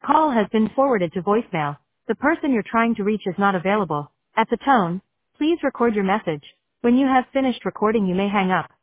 call has been forwarded to voicemail. The person you're trying to reach is not available. At the tone, please record your message. When you have finished recording, you may hang up.